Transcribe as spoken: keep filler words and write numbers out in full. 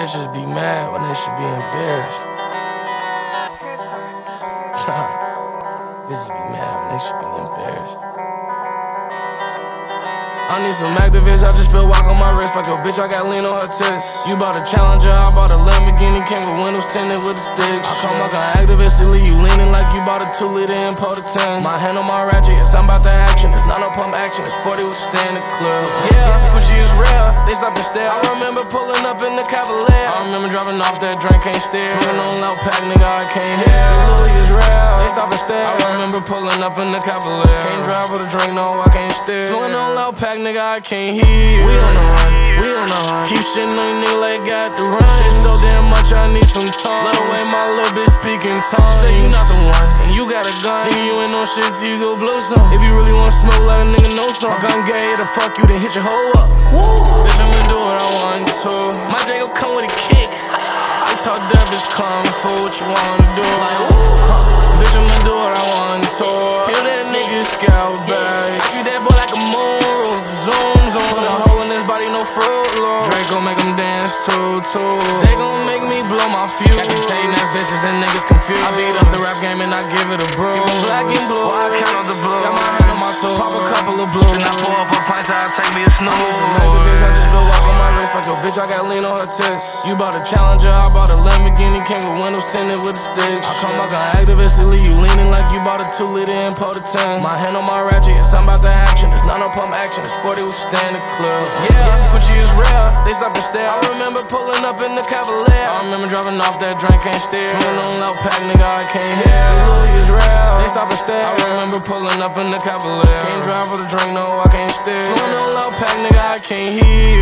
Bitches be mad when they should be embarrassed. Bitches be mad when they should be embarrassed. I need some activists, I just spilled walk on my wrist. Fuck your bitch, I got lean on her tits. You bought a Challenger, I bought a Lamborghini, came with windows tinted with the sticks. I come like an activist, it leave you leaning like you bought a two liter and pour the ten. My hand on my ratchet, yes, I'm about the action. It's not no pump action, it's forty with stand the club. Yeah, pussy is real, they stop and stare. I remember pulling up in the Cavalier. I remember dropping off that drink, can't stare. Smoking on loud pack, nigga, I can't hear. The Louis is real, they stop and stare. I remember pulling up in the Cavalier. Can't drive with a drink, no, I can't steer. Smoking on loud pack, nigga, I can't hear. We on the run, we on the run. Keep shitting on you nigga like got the run. Shit so damn much, I need some time. Let away my little bitch speaking tongues. Say you not the one, and you got a gun. Nigga, you ain't no shit till you go blow some. If you really wanna smoke, let a nigga know some. My gun gay to fuck you, then hit your hoe up. Woo. Bitch, I'ma do what I want to. My J gon' come with a kick. I talk that bitch kung fu, what you wanna do? Like, huh. Bitch, I'ma do what I want to. Kill that nigga scout bag. I treat that boy like a moon. Zoom, zoom. Put a hole in his body, no fruit, Lord. Drake gon' make him dance too, too. They gon' make me blow my fuse. Got these hating ass bitches and niggas confused. I beat up the rap game and I give it a brew. Give 'em black and blue. I count on the blue. Got my hand on my toe. Pop a couple of blue. Then I pour up a pint, I take me a snooze. I need some activists, I just spilled walk on my wrist. Fuck your bitch, I got lean on her tits. You bought a Challenger, I bought a Lamborghini, came with windows tinted with the sticks. I come like an activist, it leave you leaning like you bought a two liter and pour the ten. My hand on my ratchet, yes, I'm about the action. It's not no pump action, it's forty with stand the club. Yeah, pussy is real, they stop and stare. I remember pulling up in the Cavalier. I remember dropping off that drink, can't steer. Smoking on loud pack, nigga, I can't hear. The Louis is real, they stop and stare. I remember pulling up in the Cavalier. Can't drive with a drink, no, I can't steer. Smoking on loud pack, nigga, I can't hear.